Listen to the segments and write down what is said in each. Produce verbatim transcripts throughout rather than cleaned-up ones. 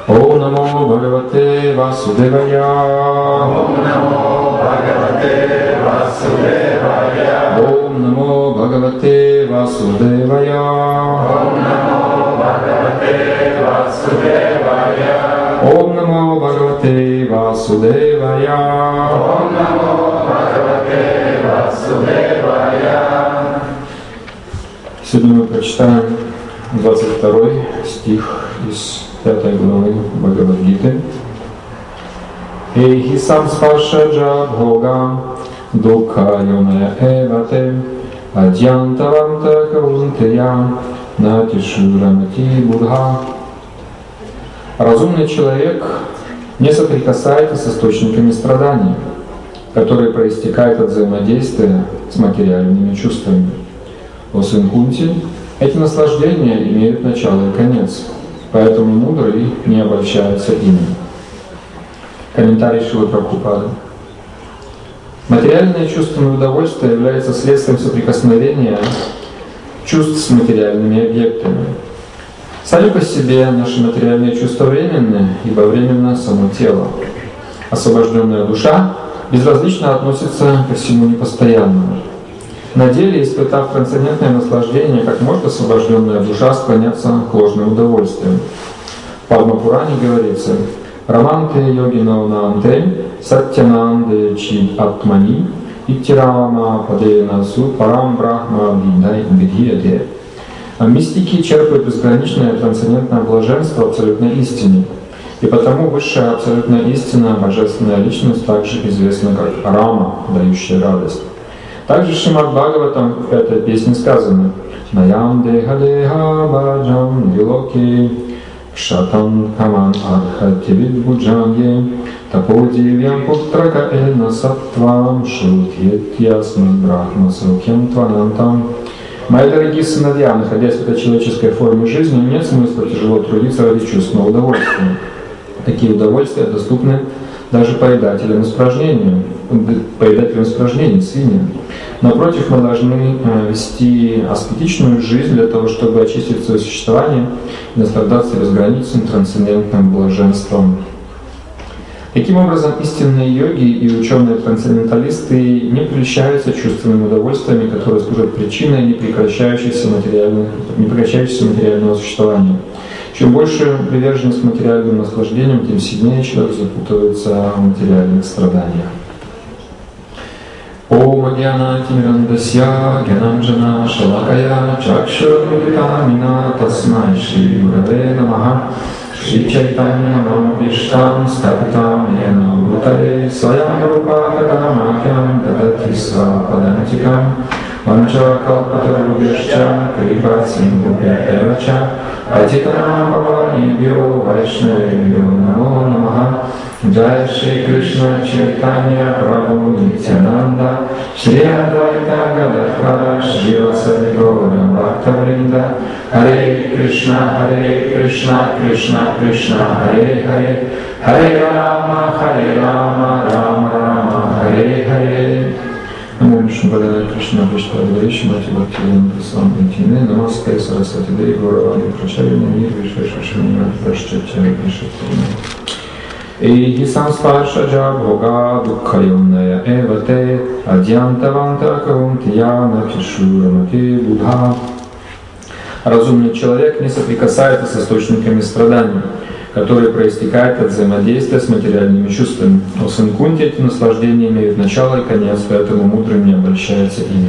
Om Namo Bhagavate Vasudevaya. Om Namo Bhagavate Vasudevaya. Om Namo Bhagavate Vasudevaya. Om Namo Bhagavate Vasudevaya. Om Namo Bhagavate Vasudevaya. Om Namo Bhagavate Vasudevaya. Сегодня мы прочитаем двадцать второй стих из пятой главы Бхагавад-гиты. Эйхи самспаршаджа бхога дукха йоная эвате адьянтаванта каунтея натишурамати будха. Разумный человек не соприкасается с источниками страданий, которые проистекают от взаимодействия с материальными чувствами. О сын Кунти, эти наслаждения имеют начало и конец, поэтому мудрый не обольщается ими. Комментарий Шрилы Прабхупады. Материальное чувственное удовольствие является следствием соприкосновения чувств с материальными объектами. Сами по себе наши материальные чувства временны, ибо временно само тело. Освобожденная душа безразлично относится ко всему непостоянному. На деле, испытав трансцендентное наслаждение, как может освобожденная душа склоняться к ложным удовольствиям. В Падма-пуране говорится: «Раманте йогинаунанте саттянанде чи атмани иттирама паденасу парам брахма видай видхияте». Мистики черпают безграничное трансцендентное блаженство в абсолютной истине. И потому высшая абсолютная истина, божественная личность, также известна как Рама, дающая радость. Также в Шримад Бхагаватам в этой песне сказано: «Наям деха деха баджам вилоки кшатам каман архати видбуджанье таподивьям путрака эна саттвам шутьетьясмад брахма саукьям тванантам». Мои дорогие сыновья, находясь в этой человеческой форме жизни, нет смысла тяжело трудиться ради чувственного удовольствия. Такие удовольствия доступны даже поедателям испражнений, поедателям испражнений, свиньям. Напротив, мы должны вести аскетичную жизнь для того, чтобы очистить свое существование и наслаждаться безграничным трансцендентным блаженством. Таким образом, истинные йоги и ученые-трансценденталисты не прельщаются чувственными удовольствиями, которые служат причиной непрекращающегося материального, непрекращающегося материального существования. Чем больше приверженность материальным наслаждениям, тем сильнее человек запутывается в материальных страданиях. Om Adhyana Timirandasya Gyananjana Shalakaya Chakshurmritamina Tasmai Shri Gurave Namaha Shri Chaitanya Manopishtam Stapitam Yena Bhutale Swayam Rupa Kadamakyam Dadati Svapadantikam Vancha Kalpatarubhyascha Kripa Sindhubhya Evacha Patitanam Pavanibhyo Vaishnavibhyo Namo Namaha Jai Shri Krishna Chaitanya Prabhu Nityananda Shri Advaita Gadadhara Shri Vasari Gaura Bhaktavrinda Hare Krishna Hare Krishna Krishna Krishna Hare Hare Hare Rama Hare Rama Rama Rama Hare Hare Namo Vishnu Padaya Krishna Vishnu Padaya Mati Bhaktivedanta Swami Tine Namaste Saraswati Devi Gauravani Pracharya Mir Vishveshvashvani Prashchatya Vishatini Эйхи самспаршаджа бхога дукха йоная эвате адьянтаванта каунтия натишурамати будха. Разумный человек не соприкасается с источниками страданий, которые проистекают от взаимодействия с материальными чувствами. У сын Кунти эти наслаждения имеют начало и конец, поэтому мудрый не обольщается ими.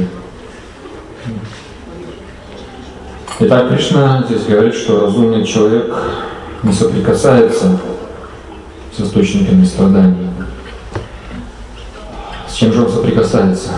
Итак, Кришна здесь говорит, что разумный человек не соприкасается с источниками страданий. С чем же он соприкасается?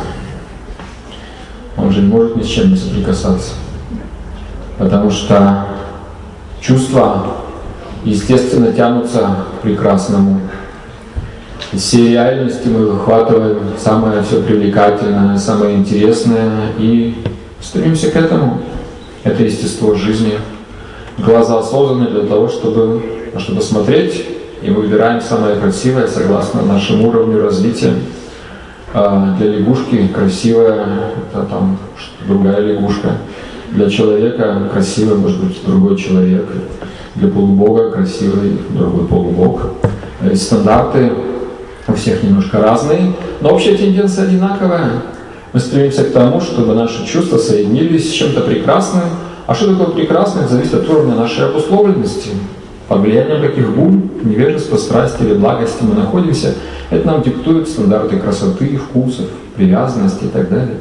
Он же не может ни с чем не соприкасаться. Потому что чувства, естественно, тянутся к прекрасному. Из всей реальности мы выхватываем самое все привлекательное, самое интересное и стремимся к этому. Это естество жизни. Глаза созданы для того, чтобы, чтобы смотреть, и мы выбираем самое красивое согласно нашему уровню развития. Для лягушки красивая — это там другая лягушка. Для человека красивый может быть другой человек. для полубога красивый, другой полубог. И стандарты у всех немножко разные, но общая тенденция одинаковая. Мы стремимся к тому, чтобы наши чувства соединились с чем-то прекрасным. А что такое прекрасное, зависит от уровня нашей обусловленности. Под влиянием каких гун, невежества, страсти или благости мы находимся, это нам диктуют стандарты красоты, вкусов, привязанности и так далее.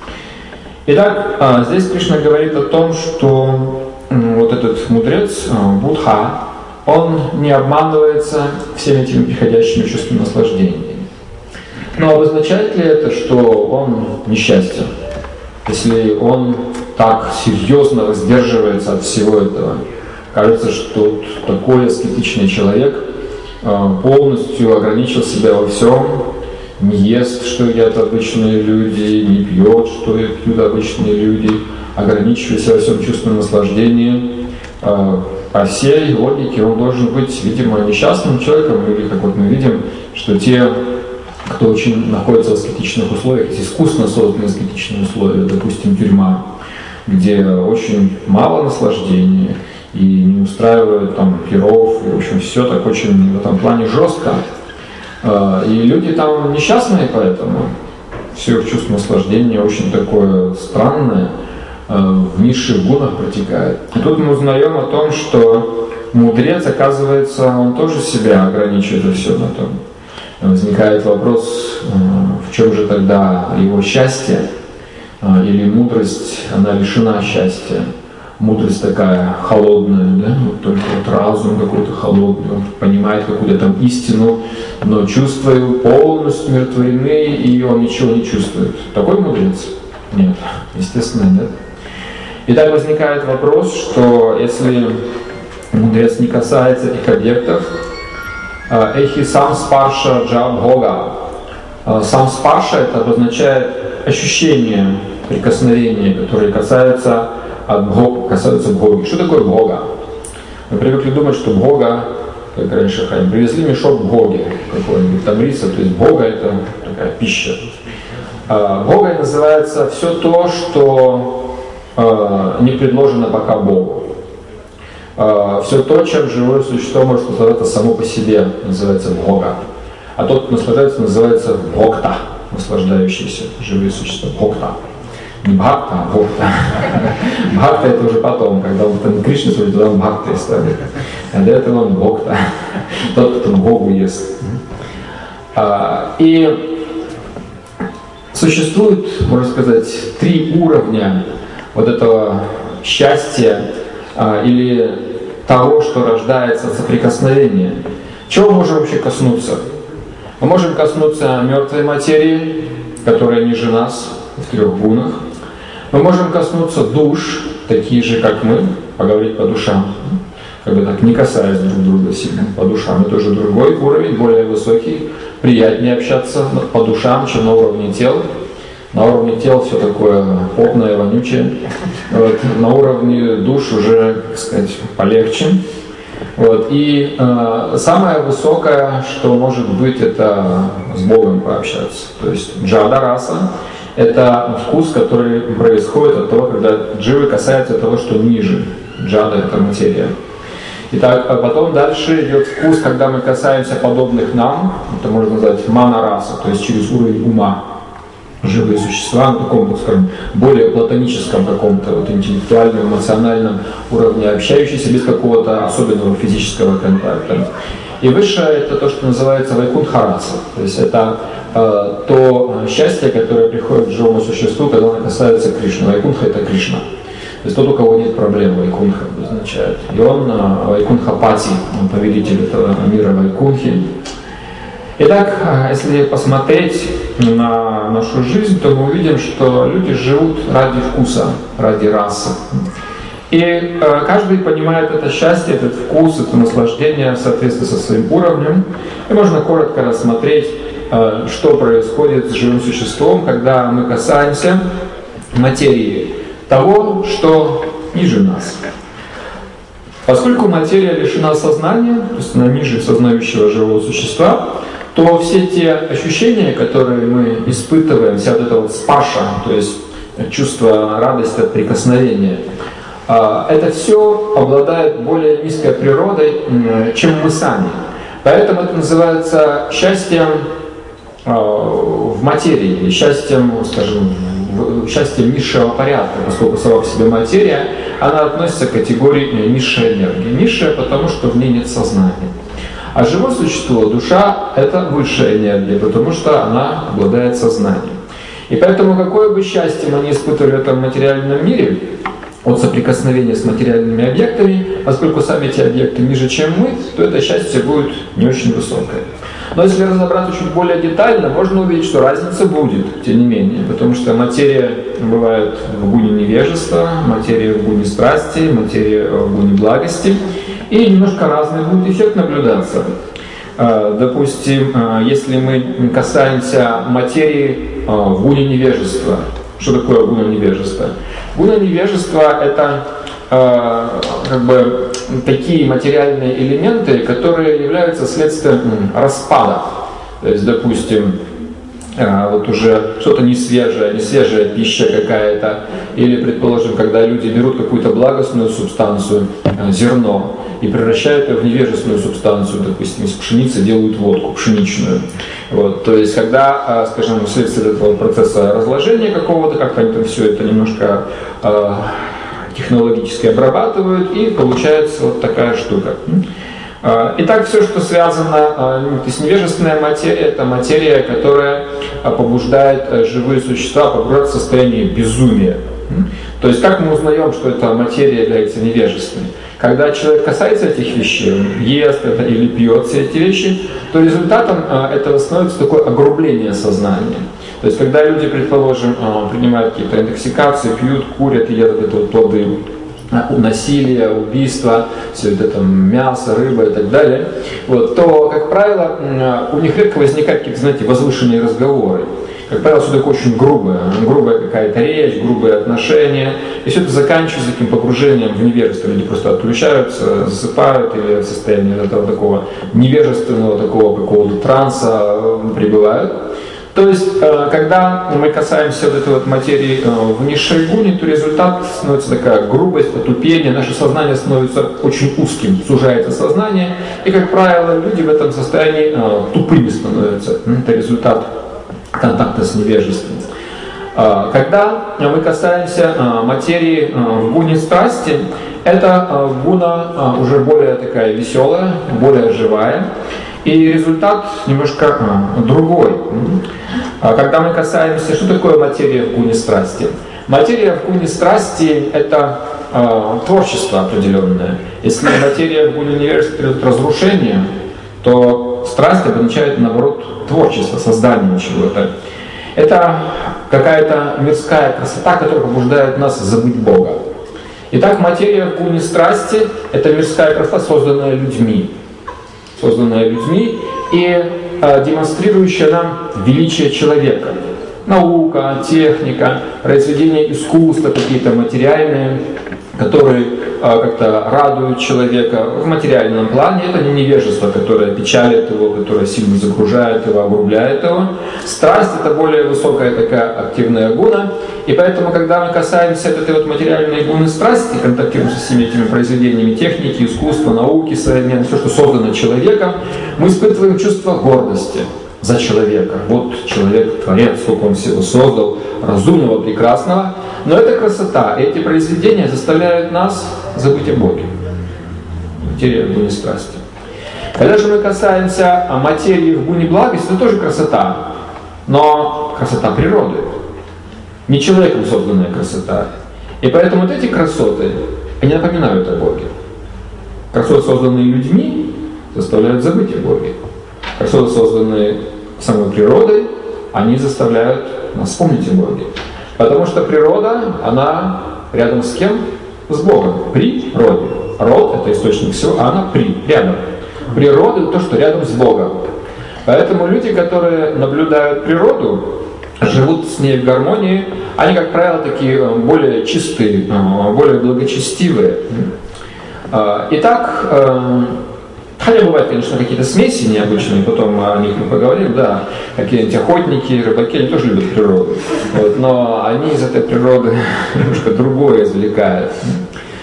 Итак, здесь Кришна говорит о том, что вот этот мудрец, Будха, он не обманывается всеми этими приходящими чувствами наслаждения. Но обозначает ли это, что он несчастен? Если он так серьезно воздерживается от всего этого, кажется, что такой аскетичный человек полностью ограничил себя во всем, не ест, что едят обычные люди, не пьет, что пьют обычные люди, ограничиваясь во всем чувственном наслаждении. По всей логике он должен быть, видимо, несчастным человеком, или, как вот мы видим, что те, кто очень находится в аскетичных условиях, есть искусственно созданные аскетичные условия, допустим, тюрьма, где очень мало наслаждения, и не устраивают там пиров, и, в общем, все так очень в этом плане жестко. И люди там несчастные, поэтому все их чувство наслаждения очень такое странное, в низших гунах протекает. И тут мы узнаем о том, что мудрец, оказывается, он тоже себя ограничивает во всем этом. Возникает вопрос, в чем же тогда его счастье, или мудрость, она лишена счастья. Мудрость такая холодная, да? Вот только вот разум какой-то холодный, он понимает какую-то там истину, но чувства его полностью умиротворены, и он ничего не чувствует. Такой мудрец? Нет, естественно, нет. Итак, возникает вопрос, что если мудрец не касается этих объектов, эхи сам спарша джабхога. Сам спарша это обозначает ощущение прикосновения, которые касаются от Бога, касаются Бога. Что такое Бога? Мы привыкли думать, что Бога, как раньше Хайм, привезли мешок Боги, какой-нибудь там риса, то есть Бога это такая пища. Бога называется все то, что не предложено пока Богу. Все то, чем живое существо может наслаждаться само по себе, называется Бога. А тот, кто наслаждается, называется Бхокта, наслаждающийся, живые существа, Бхокта. Не Бхакта, а Бхокта. Бхакта это уже потом, когда он там Кришна смотрит, тогда он Бхактой станет. А до этого он Бхокта, тот, кто Богу ест. И существует, можно сказать, три уровня вот этого счастья или того, что рождается от соприкосновения. Чего мы можем вообще коснуться? Мы можем коснуться мертвой материи, которая ниже нас, в трех гунах. Мы можем коснуться душ, такие же, как мы, поговорить по душам, как бы так, не касаясь друг друга сильно, по душам. Это уже другой уровень, более высокий, приятнее общаться по душам, чем на уровне тел. На уровне тел все такое потное, вонючее. Вот. На уровне душ уже, так сказать, полегче. Вот. И э, самое высокое, что может быть, это с Богом пообщаться. То есть джада-раса – это вкус, который происходит от того, когда дживы касается того, что ниже. Джада – это материя. Итак, а потом дальше идет вкус, когда мы касаемся подобных нам, это можно назвать мана-раса, то есть через уровень ума. Живые существа на таком, скажем, более платоническом каком-то вот, интеллектуальном, эмоциональном уровне, общающиеся без какого-то особенного физического контакта. И высшее это то, что называется вайкунтха-раса, то есть это э, то счастье, которое приходит к живому существу, когда оно касается Кришны. Вайкунтха это Кришна. То есть тот, у кого нет проблем, вайкунтха означает. И он э, вайкунтха-пати, он повелитель этого мира вайкунхи. Итак, если посмотреть на нашу жизнь, то мы увидим, что люди живут ради вкуса, ради расы. И э, каждый понимает это счастье, этот вкус, это наслаждение в соответствии со своим уровнем. И можно коротко рассмотреть, э, что происходит с живым существом, когда мы касаемся материи того, что ниже нас. Поскольку материя лишена сознания, то есть она ниже сознающего живого существа, то все те ощущения, которые мы испытываем, вся вот эта вот спаша, то есть чувство радости от прикосновения, это все обладает более низкой природой, чем мы сами. Поэтому это называется счастьем в материи, счастьем, скажем, счастьем низшего порядка, поскольку сама по себе материя, она относится к категории низшей энергии. Низшая, потому что в ней нет сознания. А живое существо, душа, это высшая энергия, потому что она обладает сознанием. И поэтому какое бы счастье мы не испытывали в этом материальном мире, от соприкосновения с материальными объектами, поскольку сами эти объекты ниже, чем мы, то это счастье будет не очень высокое. Но если разобраться чуть более детально, можно увидеть, что разница будет, тем не менее, потому что материя бывает в гуне невежества, материя в гуне страсти, материя в гуне благости, и немножко разный будет эффект наблюдаться. Допустим, если мы касаемся материи в гуне невежества, что такое гуна невежества? Гуна невежества — это э, как бы такие материальные элементы, которые являются следствием распада. То есть, допустим, э, вот уже что-то несвежее, несвежая пища какая-то, или, предположим, когда люди берут какую-то благостную субстанцию, э, зерно, и превращают ее в невежественную субстанцию, допустим, из пшеницы делают водку пшеничную. Вот, то есть, когда, скажем, вследствие этого процесса разложения какого-то, как-то они там все это немножко э, технологически обрабатывают, и получается вот такая штука. Итак, все, что связано, то есть невежественная материя, это материя, которая побуждает живые существа погрузиться в состояние безумия. То есть, как мы узнаем, что эта материя является невежественной? Когда человек касается этих вещей, он ест это или пьет все эти вещи, то результатом этого становится такое огрубление сознания. То есть, когда люди, предположим, принимают какие-то интоксикации, пьют, курят, едят это вот плоды насилия, убийства, все это там мясо, рыба и так далее, вот, то, как правило, у них редко возникают какие-то, знаете, возвышенные разговоры. Как правило, все такое очень грубое, грубая какая-то речь, грубые отношения. И все это заканчивается таким погружением в невежество. Люди просто отключаются, засыпают или в состоянии этого такого невежественного, такого какого-то транса пребывают. То есть, когда мы касаемся вот этой вот материи в низшей гуне, то результат становится такая грубость, отупение, наше сознание становится очень узким, сужается сознание, и, как правило, люди в этом состоянии тупыми становятся. Это результат контакта с невежеством. Когда мы касаемся материи в гуне страсти, это гуна уже более такая веселая, более живая, и результат немножко другой. Когда мы касаемся, что такое материя в гуне страсти? Материя в гуне страсти — это творчество определенное. Если материя в гуне невежества требует разрушения, то страсть обозначает, наоборот, творчество, создание чего-то. Это какая-то мирская красота, которая побуждает нас забыть Бога. Итак, материя в гуне страсти — это мирская красота, созданная людьми. Созданная людьми и э, демонстрирующая нам величие человека. Наука, техника, произведения искусства какие-то материальные, которые э, как-то радуют человека в материальном плане. Это не невежество, которое печалит его, которое сильно загружает его, огрубляет его. Страсть — это более высокая такая активная гуна. И поэтому, когда мы касаемся этой вот материальной гуны страсти, контактируем со всеми этими произведениями техники, искусства, науки, современной, все, что создано человеком, мы испытываем чувство гордости за человека. Вот человек, творец, сколько он всего создал, разумного, прекрасного. Но это красота. Эти произведения заставляют нас забыть о Боге. Материя в гуне страсти. Когда же мы касаемся материи в гуне благости, это тоже красота. Но красота природы. Не человеком созданная красота. И поэтому вот эти красоты, они напоминают о Боге. Красоты, созданные людьми, заставляют забыть о Боге. Красоты, созданные самой природой, они заставляют нас вспомнить о Боге. Потому что природа, она рядом с кем? С Богом. При роде. Род — это источник всего, а она при, рядом. Природа — это то, что рядом с Богом. Поэтому люди, которые наблюдают природу, живут с ней в гармонии, они, как правило, такие более чистые, более благочестивые. Итак, хотя бывают, конечно, какие-то смеси необычные, потом о них мы поговорим, да, какие-нибудь охотники, рыбаки, они тоже любят природу, вот, но они из этой природы немножко другое извлекают.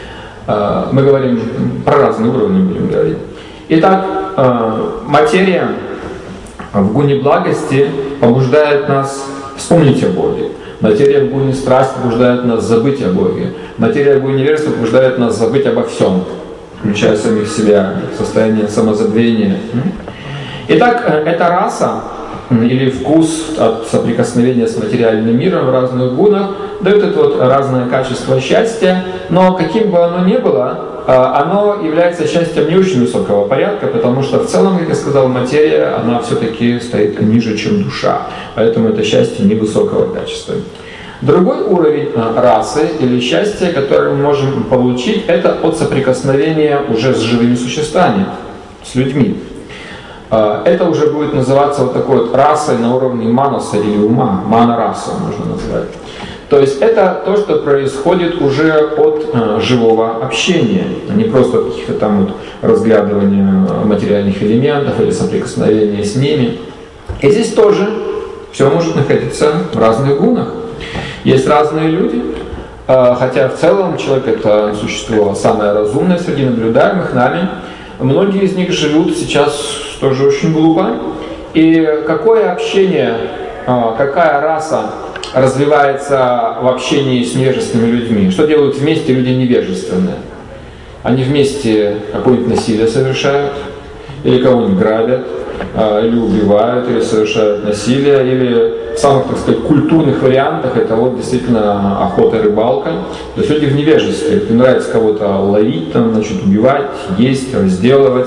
Мы говорим про разные уровни, будем говорить. Итак, материя в гуне благости побуждает нас вспомнить о Боге. Материя в гуне страсти побуждает нас забыть о Боге. Материя в гуне невежества побуждает нас забыть обо всем, включая самих себя, состояние самозабвения. Итак, эта раса или вкус от соприкосновения с материальным миром в разных гунах дает это вот разное качество счастья, но каким бы оно ни было, оно является счастьем не очень высокого порядка, потому что в целом, как я сказал, материя, она все-таки стоит ниже, чем душа, поэтому это счастье невысокого качества. Другой уровень расы или счастья, который мы можем получить, это от соприкосновения уже с живыми существами, с людьми. Это уже будет называться вот такой вот расой на уровне манаса или ума, мана-раса можно назвать. То есть это то, что происходит уже от э, живого общения, а не просто от каких-то там вот разглядывания материальных элементов или соприкосновения с ними. И здесь тоже все может находиться в разных гунах. Есть разные люди, э, хотя в целом человек это существо самое разумное среди наблюдаемых нами. Многие из них живут сейчас тоже очень глупо. И какое общение, какая раса развивается в общении с невежественными людьми? Что делают вместе люди невежественные? Они вместе какое-нибудь насилие совершают, или кого-нибудь грабят, или убивают, или совершают насилие, или в самых, так сказать, культурных вариантах это вот действительно охота и рыбалка. То есть люди в невежестве. Им нравится кого-то ловить, там, значит, убивать, есть, разделывать.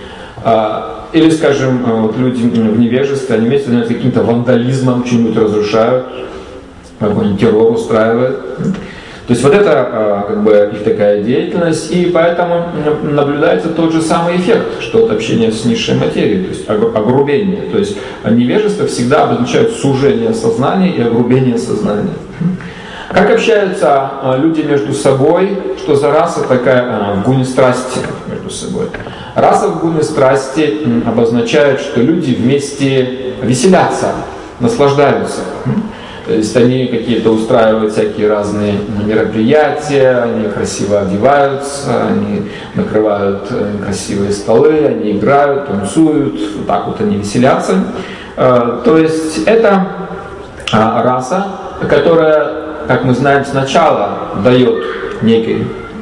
Или, скажем, вот люди в невежестве, они вместе занимаются каким-то вандализмом, что-нибудь разрушают, какой-нибудь террор устраивают. То есть вот это как бы их такая деятельность, и поэтому наблюдается тот же самый эффект, что от общения с низшей материей, то есть огрубение. То есть невежество всегда обозначает сужение сознания и огрубение сознания. Как общаются люди между собой, что за раса такая в гуне страсти между собой? Раса в гуне страсти обозначает, что люди вместе веселятся, наслаждаются. То есть они какие-то устраивают всякие разные мероприятия, они красиво одеваются, они накрывают красивые столы, они играют, танцуют, вот так вот они веселятся. То есть это раса, которая, как мы знаем, сначала дает некий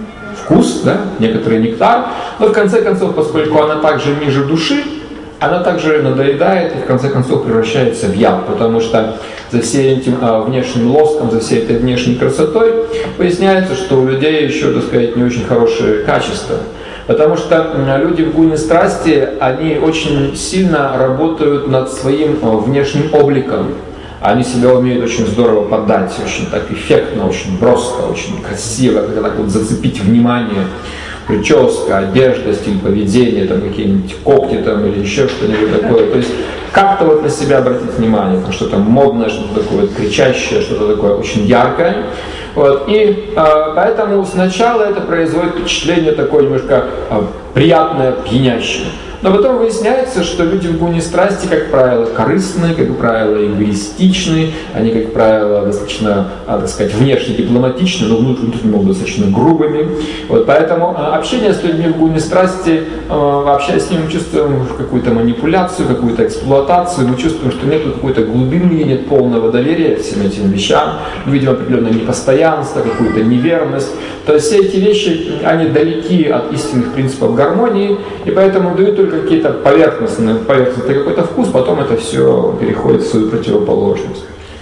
вкус, да, некоторый нектар, но в конце концов, поскольку она также ниже души, она также надоедает и в конце концов превращается в яд, потому что за всем этим а, внешним лоском, за всей этой внешней красотой выясняется, что у людей еще, так сказать, не очень хорошие качества. Потому что люди в гуне страсти, они очень сильно работают над своим а, внешним обликом. Они себя умеют очень здорово подать, очень так эффектно, очень броско, очень красиво, когда так вот зацепить внимание. Прическа, одежда, стиль поведения, там какие-нибудь когти там, или еще что-нибудь такое. То есть как-то вот на себя обратить внимание, там что-то модное, что-то такое вот кричащее, что-то такое очень яркое. Вот. И э, поэтому сначала это производит впечатление такое немножко э, приятное, пьянящее. Но потом выясняется, что люди в гуне страсти, как правило, корыстные, как правило, эгоистичны, они, как правило, достаточно, так сказать, внешне дипломатичны, но внутренне могут быть достаточно грубыми. Вот, поэтому общение с людьми в гуне страсти, общаясь с ними, мы чувствуем какую-то манипуляцию, какую-то эксплуатацию, мы чувствуем, что нет какой-то глубины, нет полного доверия всем этим вещам, мы видим определенное непостоянство, какую-то неверность. То есть все эти вещи, они далеки от истинных принципов гармонии, и поэтому дают только какие-то поверхностные, поверхностный какой-то вкус, потом это все переходит в свою противоположность.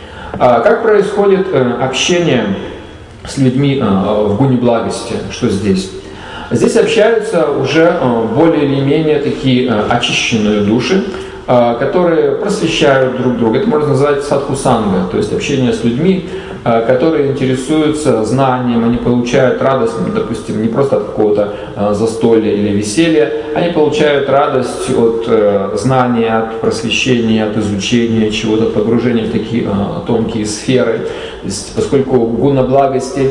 А как происходит э, общение с людьми э, в гуне благости? Что здесь? Здесь общаются уже э, более или менее такие э, очищенные души, э, которые просвещают друг друга. Это можно назвать садхусанга, то есть общение с людьми, которые интересуются знанием, они получают радость, допустим, не просто от какого-то застолья или веселья, они получают радость от знания, от просвещения, от изучения чего-то, от погружения в такие тонкие сферы. То есть, поскольку гуна благости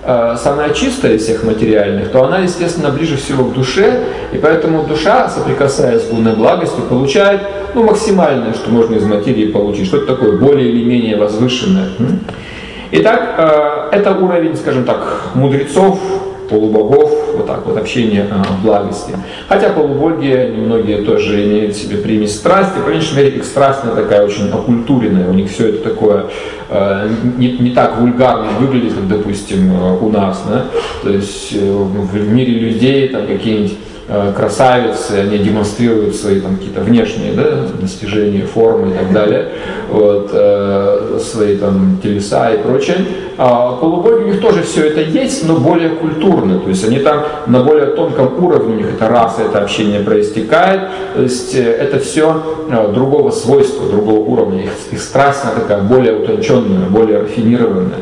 самая чистая из всех материальных, то она, естественно, ближе всего к душе, и поэтому душа, соприкасаясь с гуной благостью, получает ну, максимальное, что можно из материи получить, что-то такое более или менее возвышенное. Итак, это уровень, скажем так, мудрецов, полубогов, вот так вот, общение в благости. Хотя полубоги, немногие тоже имеют в себе примесь страсти, по меньшей мере их страсть она такая очень окультуренная, у них все это такое не, не так вульгарно выглядит, как, допустим, у нас, да? То есть в мире людей там какие-нибудь красавицы, они демонстрируют свои там какие-то внешние, да, достижения, формы и так далее, вот, э, свои там телеса и прочее. А полубоги, у них тоже все это есть, но более культурно, то есть они там на более тонком уровне, у них это раса, это общение проистекает, то есть это все другого свойства, другого уровня, их, их страсть она такая более утонченная, более рафинированная.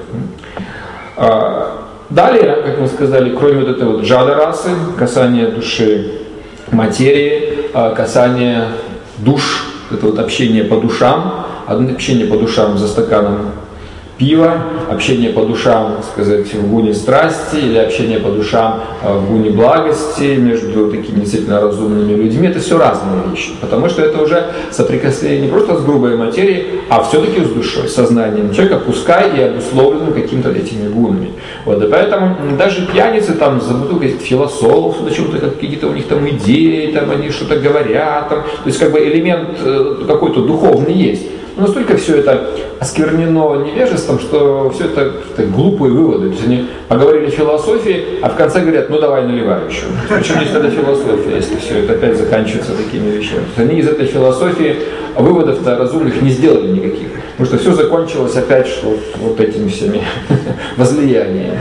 Далее, как мы сказали, кроме вот этой вот джада расы, касание души материи, касание душ, это вот общение по душам, общение по душам за стаканом пива, общение по душам, так сказать, в гуне страсти или общение по душам в гуне благости между такими действительно разумными людьми, это все разные вещи, потому что это уже соприкосновение не просто с грубой материей, а все-таки с душой, с сознанием человека, пускай и обусловленным какими-то этими гунами. Вот, и поэтому даже пьяницы там за бутылкой философов, почему-то какие-то у них там идеи, там они что-то говорят, там, то есть как бы элемент какой-то духовный есть. Но настолько все это осквернено невежеством, что все это, это глупые выводы. То есть они поговорили о философии, а в конце говорят, ну давай наливай еще. Причем здесь тогда философия, если все это опять заканчивается такими вещами. То есть они из этой философии выводов-то разумных не сделали никаких. Потому что все закончилось опять что, вот этими всеми возлияниями.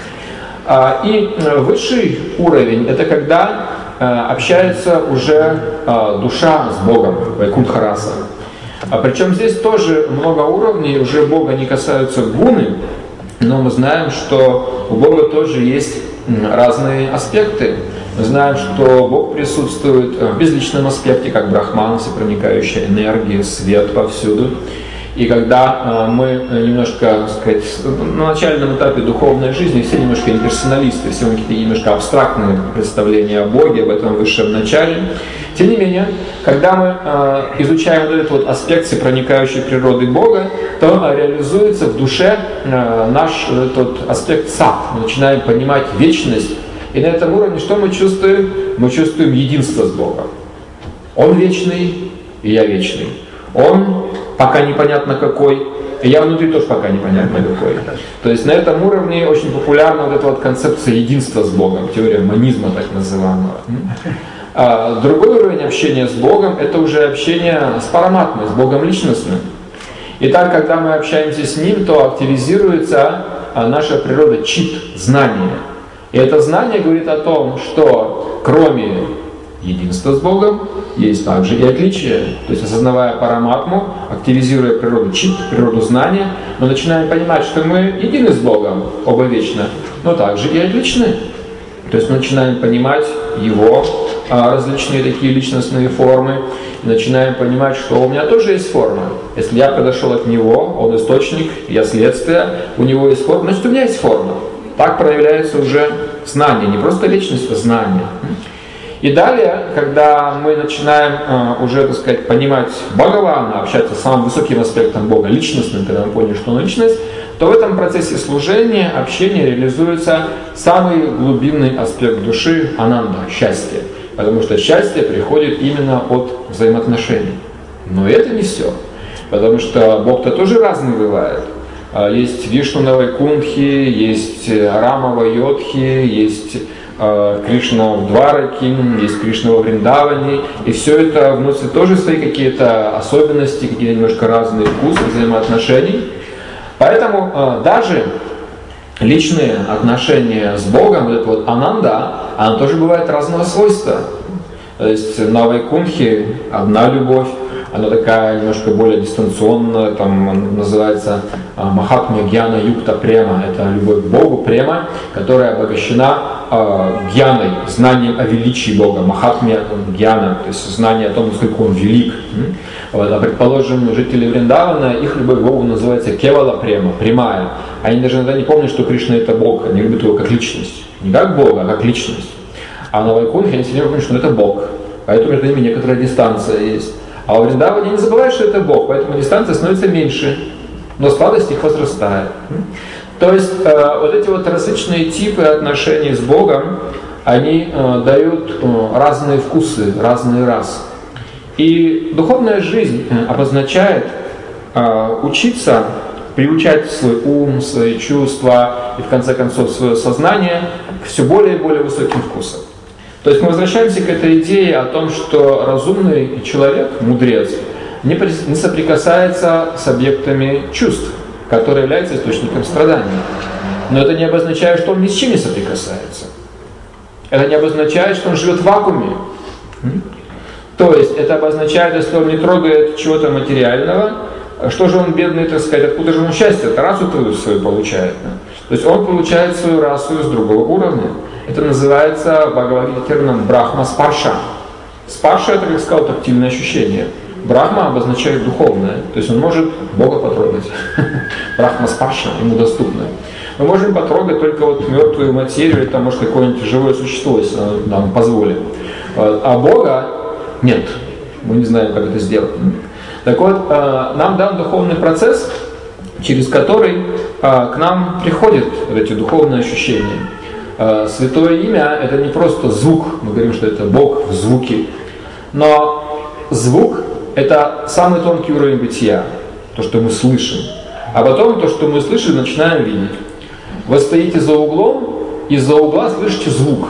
И высший уровень – это когда общается уже душа с Богом, вайкунтха-раса. А причем здесь тоже много уровней, уже Бога не касаются гуны, но мы знаем, что у Бога тоже есть разные аспекты. Мы знаем, что Бог присутствует в безличном аспекте, как Брахман, всепроникающая энергия, свет повсюду. И когда мы немножко, так сказать, на начальном этапе духовной жизни все немножко имперсоналисты, все какие-то немножко абстрактные представления о Боге, об этом высшем начале. Тем не менее, когда мы изучаем вот этот вот аспект всепроникающей природы Бога, то реализуется в душе наш этот аспект сат. Мы начинаем понимать вечность. И на этом уровне что мы чувствуем? Мы чувствуем единство с Богом. Он вечный, и я вечный. Он пока непонятно какой, и я внутри тоже пока непонятно какой. То есть на этом уровне очень популярна вот эта вот концепция единства с Богом, теория монизма так называемого. А другой уровень общения с Богом – это уже общение с параматмой, с Богом личностным. И так, когда мы общаемся с Ним, то активизируется наша природа чит, знание. И это знание говорит о том, что кроме единства с Богом есть также и отличия. То есть, осознавая параматму, активизируя природу чит, природу знания, мы начинаем понимать, что мы едины с Богом, оба вечно, но также и отличны. То есть мы начинаем понимать Его а, различные такие личностные формы, и начинаем понимать, что у меня тоже есть форма. Если я подошел от Него, Он источник, я следствие, у Него есть форма, значит у меня есть форма. Так проявляется уже знание, не просто личность, а знание. И далее, когда мы начинаем э, уже, так сказать, понимать Бхагавана, общаться с самым высоким аспектом Бога, личностным, когда мы поняли, что он личность, то в этом процессе служения, общения реализуется самый глубинный аспект души – ананда, счастье. Потому что счастье приходит именно от взаимоотношений. Но это не все. Потому что Бог-то тоже разный бывает. Есть Вишну на Вайкунтхе, есть Рама в Айодхе, есть Кришна в Двараке, есть Кришна во Вриндаване. И все это вносит тоже свои какие-то особенности, какие-то немножко разные вкусы взаимоотношений. Поэтому даже личные отношения с Богом, вот это вот ананда, она тоже бывает разного свойства. То есть на Вайкунтхе одна любовь, она такая немножко более дистанционная, там называется Махатмья Гьяна Юкта Према. Это любовь к Богу, према, которая обогащена э, гьяной, знанием о величии Бога. Махатмья Гьяна, то есть знание о том, насколько Он велик. Вот, а предположим, жители Вриндавана, их любовь к Богу называется Кевала Према, прямая. Они даже иногда не помнят, что Кришна это Бог, они любят Его как личность. Не как Бога, а как личность. А на Вайкунтхе они всегда помнят, что это Бог. Поэтому между ними некоторая дистанция есть. А во Вриндаване не забывают, что это Бог, поэтому дистанция становится меньше, но сладость их возрастает. То есть э, вот эти вот различные типы отношений с Богом, они э, дают э, разные вкусы, разные расы. И духовная жизнь обозначает э, учиться, приучать свой ум, свои чувства и в конце концов свое сознание к все более и более высоким вкусам. То есть мы возвращаемся к этой идее о том, что разумный человек, мудрец, не, при, не соприкасается с объектами чувств, которые являются источником страданий. Но это не обозначает, что он ни с чем не соприкасается. Это не обозначает, что он живет в вакууме. То есть это обозначает, если он не трогает чего-то материального, что же он бедный, так сказать, откуда же он счастье, это расу свою получает. То есть он получает свою расу из другого уровня. Это называется в Бхагавад-гите термином брахма спарша. Спарша — это, как сказал, тактильное ощущение. Брахма обозначает духовное, то есть он может Бога потрогать. Брахма спарша ему доступна. Мы можем потрогать только вот мертвую материю, или там, может, какое-нибудь живое существо, если нам позволит. А Бога нет. Мы не знаем, как это сделать. Так вот, нам дан духовный процесс, через который к нам приходят эти духовные ощущения. Святое имя — это не просто звук, мы говорим, что это Бог в звуке, но звук — это самый тонкий уровень бытия, то, что мы слышим. А потом то, что мы слышим, начинаем видеть. Вы стоите за углом, и из-за угла слышите звук,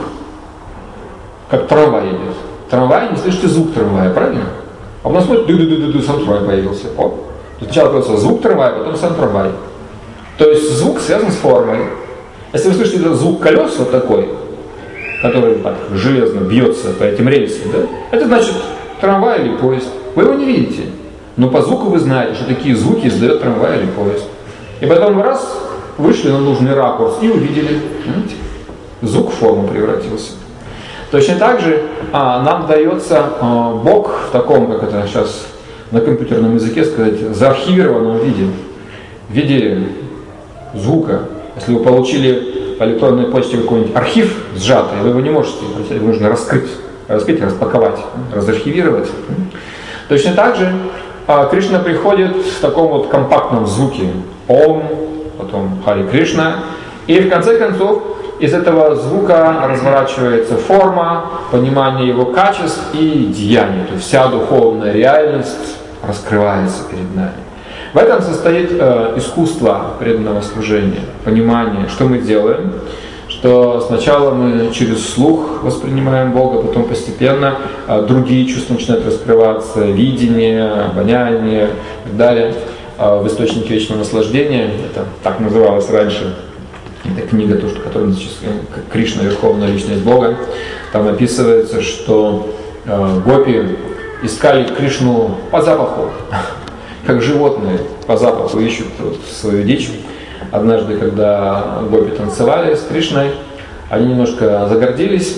как трамвай идет. Трамвай, не слышите звук трамвая, правильно? А потом смотрите, ду-ду-ду-ду, сам трамвай появился. О, сначала появился звук трамвая, потом сам трамвай. То есть звук связан с формой. Если вы слышите этот звук колес вот такой, который так железно бьется по этим рельсам, да, это значит трамвай или поезд. Вы его не видите, но по звуку вы знаете, что такие звуки издает трамвай или поезд. И потом вы раз вышли на нужный ракурс и увидели, видите, звук в форму превратился. Точно так же а, нам дается а, Бог в таком, как это сейчас на компьютерном языке сказать, заархивированном виде, в виде звука. Если вы получили по электронной почте какой-нибудь архив сжатый, вы его не можете, его нужно раскрыть, раскрыть, распаковать, разархивировать. Точно так же а, Кришна приходит в таком вот компактном звуке Ом, потом Хари Кришна, и в конце концов из этого звука разворачивается форма, понимание его качеств и деяний. То есть вся духовная реальность раскрывается перед нами. В этом состоит э, искусство преданного служения, понимание, что мы делаем, что сначала мы через слух воспринимаем Бога, потом постепенно э, другие чувства начинают раскрываться, видение, обоняние и так далее. Э, в «Источнике вечного наслаждения», это так называлось раньше, это книга, то, что, которая сейчас Кришна, Верховная Личность Бога, там описывается, что э, гопи искали Кришну по запаху, как животные по запаху ищут вот свою дичь. Однажды, когда гопи танцевали с Кришной, они немножко загордились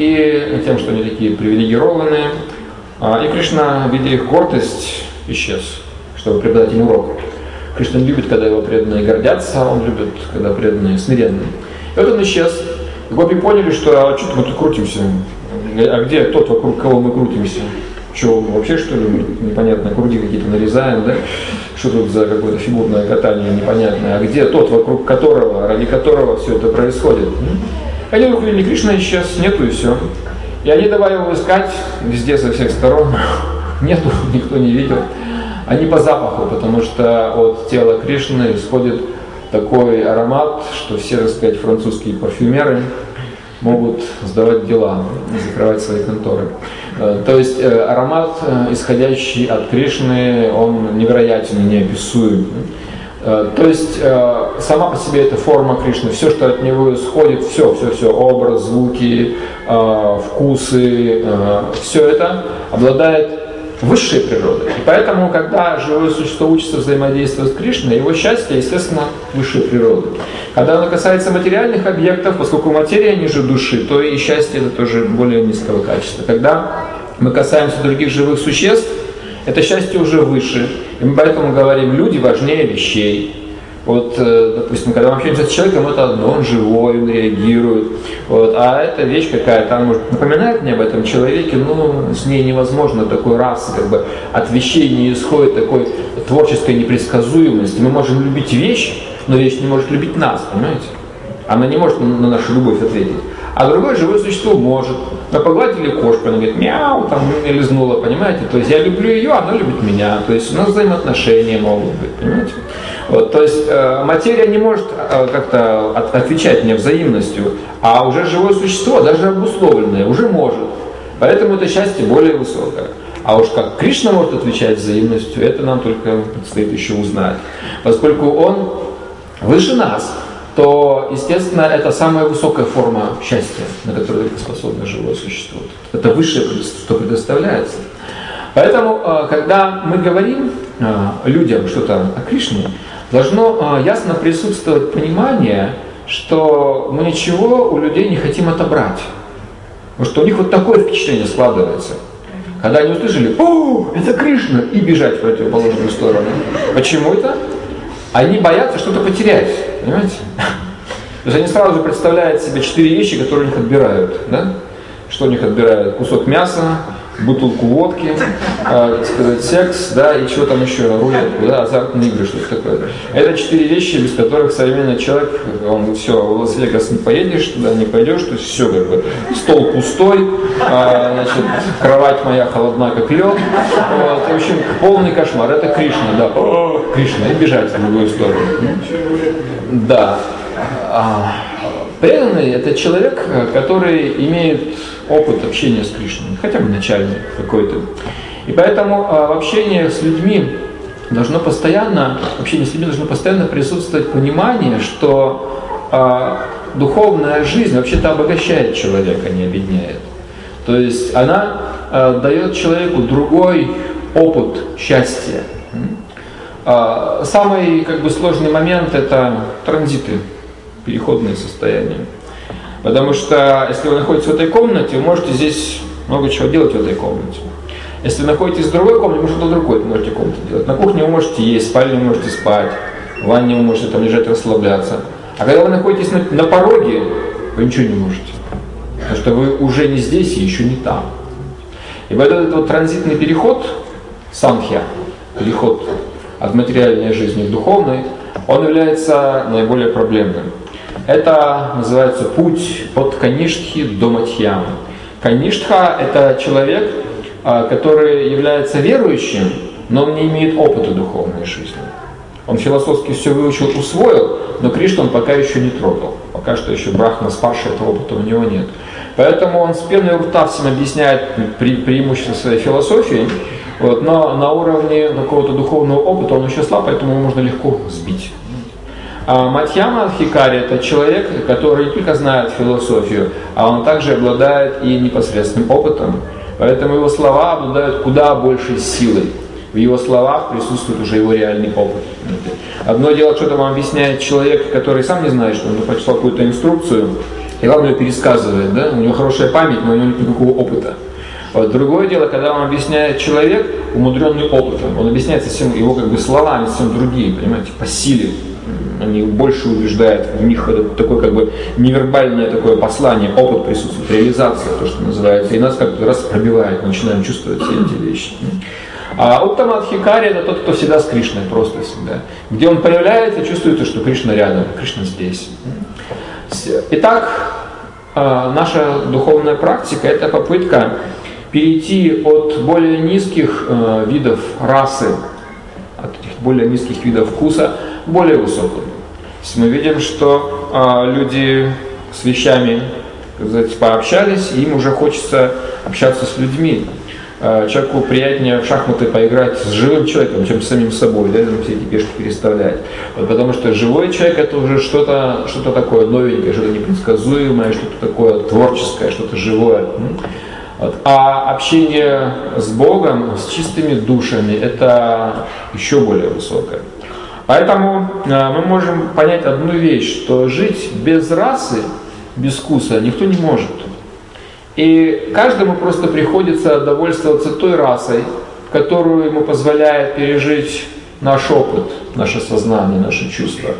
и тем, что они такие привилегированные, и Кришна, видя их гордость, исчез, чтобы преподать им урок. Кришна не любит, когда его преданные гордятся, он любит, когда преданные смиренные. И вот он исчез. Гопи поняли, что а что мы тут крутимся? А где тот, вокруг кого мы крутимся? Что, вообще, что ли, непонятно, круги какие-то нарезаем, да? Что тут за какое-то фигурное катание непонятное? А где тот, вокруг которого, ради которого все это происходит? Они увидели, Кришна исчез, нету и все. И они давай его искать везде, со всех сторон. Нету, никто не видел. Они по запаху, потому что от тела Кришны исходит такой аромат, что все, так сказать, французские парфюмеры могут сдавать дела, закрывать свои конторы. То есть аромат, исходящий от Кришны, он невероятен и неописуем. То есть сама по себе эта форма Кришны, все, что от него исходит, все, все, все, образ, звуки, вкусы, все это обладает высшей природой. И поэтому, когда живое существо учится взаимодействовать с Кришной, его счастье, естественно, высшей природы. Когда оно касается материальных объектов, поскольку материя ниже души, то и счастье это тоже более низкого качества. Когда мы касаемся других живых существ, это счастье уже выше. И мы поэтому говорим, люди важнее вещей. Вот, допустим, когда мы общаемся с человеком, это одно, он живой, он реагирует. Вот, а эта вещь какая-то, она может напоминает мне об этом человеке, но с ней невозможно такой расы, как бы от вещей не исходит такой творческой непредсказуемости. Мы можем любить вещь, но вещь не может любить нас, понимаете? Она не может на нашу любовь ответить. А другое живое существо может. Мы погладили кошку, она говорит, мяу, там лизнула, понимаете? То есть я люблю ее, она любит меня. То есть у нас взаимоотношения могут быть, понимаете? Вот, то есть э, материя не может э, как-то от, отвечать мне взаимностью, а уже живое существо, даже обусловленное, уже может. Поэтому это счастье более высокое. А уж как Кришна может отвечать взаимностью, это нам только предстоит еще узнать. Поскольку он выше нас, то, естественно, это самая высокая форма счастья, на которую только способно живое существо. Это высшее, что предоставляется. Поэтому, когда мы говорим людям что-то о Кришне, должно ясно присутствовать понимание, что мы ничего у людей не хотим отобрать. Потому что у них вот такое впечатление складывается. Когда они услышали, о, это Кришна, и бежать в противоположную сторону. Почему это? Они боятся что-то потерять, понимаете? То есть они сразу же представляют себе четыре вещи, которые у них отбирают. Да? Что у них отбирают? Кусок мяса, бутылку водки, э, сказать, секс, да, и чего там еще, рулетку, да, азартные игры, что-то такое. Это четыре вещи, без которых современный человек, он все, в Лас-Вегас не поедешь, туда не пойдешь, то есть все как бы, стол пустой, э, значит, кровать моя холодна, как лед, вот, в общем, полный кошмар. Это Кришна, да, о, Кришна, и бежать в другую сторону. Да. Преданный – это человек, который имеет опыт общения с Кришной, хотя бы начальный какой-то. И поэтому в общении с людьми должно постоянно, в общении с людьми должно постоянно присутствовать понимание, что а, духовная жизнь вообще-то обогащает человека, не обедняет. То есть она а, дает человеку другой опыт счастья. А, самый как бы сложный момент – это транзиты. Переходные состояния. Потому что если вы находитесь в этой комнате, вы можете здесь много чего делать в этой комнате. Если вы находитесь в другой комнате, вы что-то другое можете в комнате делать. На кухне вы можете есть, в спальне вы можете спать, в ванне вы можете там лежать, расслабляться. А когда вы находитесь на, на пороге, вы ничего не можете. Потому что вы уже не здесь и еще не там. И поэтому этот вот транзитный переход, санхья, переход от материальной жизни к духовной, он является наиболее проблемным. Это называется путь от Каништхи до Мадхьямы. Каништха – это человек, который является верующим, но он не имеет опыта духовной жизни. Он философски все выучил, усвоил, но Кришну он пока еще не трогал. Пока что еще Брахма Спарша, этого опыта у него нет. Поэтому он с пеной у рта всем объясняет пре преимущество своей философии, вот, но на уровне какого-то духовного опыта он еще слаб, поэтому его можно легко сбить. А Мадхьяма Адхикари – это человек, который не только знает философию, а он также обладает и непосредственным опытом. Поэтому его слова обладают куда большей силой. В его словах присутствует уже его реальный опыт. Одно дело, что-то вам объясняет человек, который сам не знает, что он прочитал какую-то инструкцию, и главное пересказывает, да? У него хорошая память, но у него нет никакого опыта. Вот. Другое дело, когда вам объясняет человек, умудренный опытом, он объясняет совсем его как бы словами, совсем другие, понимаете, по силе. Они больше убеждают, в них это такое как бы невербальное такое послание, опыт присутствует, реализация, то, что называется, и нас как-то раз пробивает, мы начинаем чувствовать все эти вещи. А Уттама Адхикари – это тот, кто всегда с Кришной, просто всегда. Где он появляется, чувствуется, что Кришна рядом, Кришна здесь. Итак, наша духовная практика – это попытка перейти от более низких видов расы, от этих более низких видов вкуса, к более высоким. Мы видим, что э, люди с вещами, так сказать, пообщались, и им уже хочется общаться с людьми. Э, человеку приятнее в шахматы поиграть с живым человеком, чем с самим собой, да, все эти пешки переставлять. Вот, потому что живой человек – это уже что-то что-то такое новенькое, что-то непредсказуемое, что-то такое творческое, что-то живое. Вот. А общение с Богом, с чистыми душами – это еще более высокое. Поэтому э, мы можем понять одну вещь, что жить без расы, без вкуса никто не может. И каждому просто приходится довольствоваться той расой, которую ему позволяет пережить наш опыт, наше сознание, наши чувства.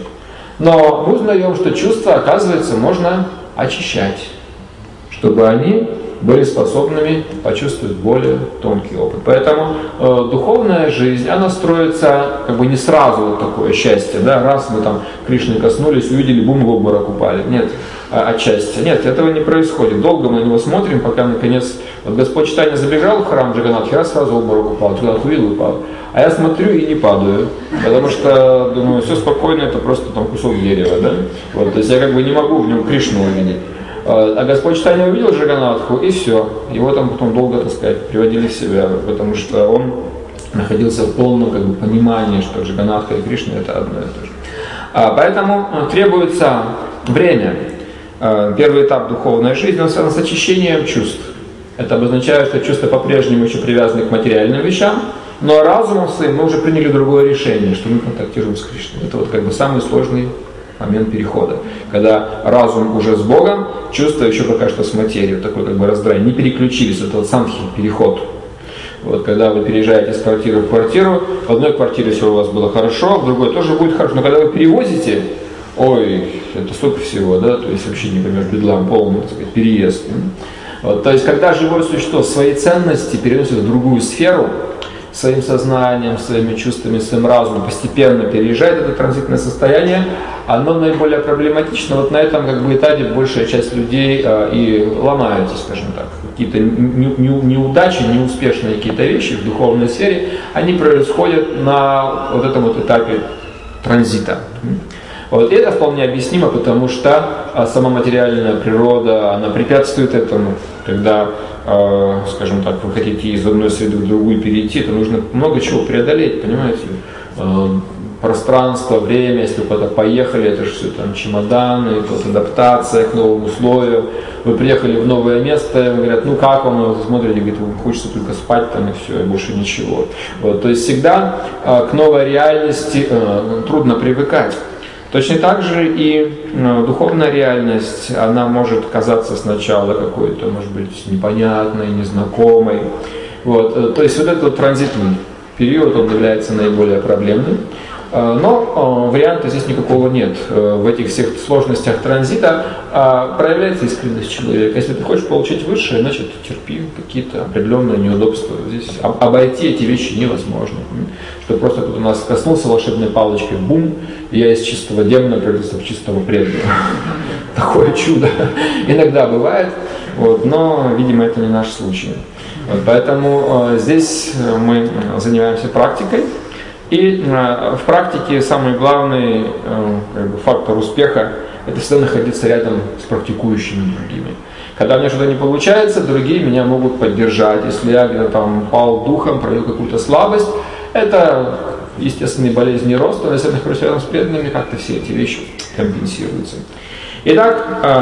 Но мы узнаем, что чувства, оказывается, можно очищать, чтобы они были способными почувствовать более тонкий опыт. Поэтому э, духовная жизнь, она строится как бы не сразу вот такое счастье, да, раз мы там Кришны коснулись, увидели, бум, в обморок упали. Нет, а, от счастья. Нет, этого не происходит. Долго мы на него смотрим, пока наконец вот Господь Чайтанья забежал в храм Джаганнатхи, раз сразу в обморок упал, туда увидел, упал. А я смотрю и не падаю, потому что думаю, все спокойно, это просто там кусок дерева, да? Вот, то есть я как бы не могу в нем Кришну увидеть. А Господь Чайтанья увидел Джаганнатху, и все. Его там потом долго, так сказать, приводили в себя, потому что он находился в полном как бы, понимании, что Джаганнатха и Кришна это одно и то же. А, поэтому требуется время. А, первый этап духовной жизни, он связан с очищением чувств. Это обозначает, что чувства по-прежнему еще привязаны к материальным вещам, но разумом своим мы уже приняли другое решение, что мы контактируем с Кришной. Это вот как бы самый сложный момент перехода. Когда разум уже с Богом, чувства еще пока что с материей. Вот такой как бы раздрай. Не переключились. Это вот санхи, переход. Вот когда вы переезжаете с квартиры в квартиру, в одной квартире все у вас было хорошо, в другой тоже будет хорошо. Но когда вы перевозите, ой, это столько всего, да, то есть вообще, например, бедлам, полный, так сказать, переезд. Вот, то есть когда живое существо свои ценности переносит в другую сферу, своим сознанием, своими чувствами, своим разумом постепенно переезжает это транзитное состояние, оно наиболее проблематично. Вот на этом как бы этапе большая часть людей э, и ломаются, скажем так. Какие-то не, не, неудачи, неуспешные какие-то вещи в духовной сфере, они происходят на вот этом вот этапе транзита. Вот. И это вполне объяснимо, потому что а, сама материальная природа, она препятствует этому. Когда, э, скажем так, вы хотите из одной среды в другую перейти, то нужно много чего преодолеть, понимаете? Э, пространство, время, если вы куда-то поехали, это же все там чемоданы, вот, адаптация к новым условиям. Вы приехали в новое место, говорят, ну как вам, вы смотрите, говорит, хочется только спать там и все, и больше ничего. Вот. То есть всегда э, к новой реальности э, трудно привыкать. Точно так же и ну, духовная реальность, она может казаться сначала какой-то, может быть, непонятной, незнакомой. Вот. То есть вот этот вот транзитный период, он является наиболее проблемным. Но варианта здесь никакого нет. В этих всех сложностях транзита проявляется искренность человека. Если ты хочешь получить высшее, значит терпи какие-то определенные неудобства. Здесь обойти эти вещи невозможно. Что просто тут у нас коснулся волшебной палочкой, бум, и я из чистого демона превратился в чистого преданного. Такое чудо иногда бывает, вот, но, видимо, это не наш случай. Вот, поэтому здесь мы занимаемся практикой. И э, в практике самый главный э, как бы, фактор успеха – это всегда находиться рядом с практикующими другими. Когда у меня что-то не получается, другие меня могут поддержать. Если я где-то там пал духом, проявил какую-то слабость, это естественные болезни роста, но если я нахожусь рядом с преданными, как-то все эти вещи компенсируются. Итак, э,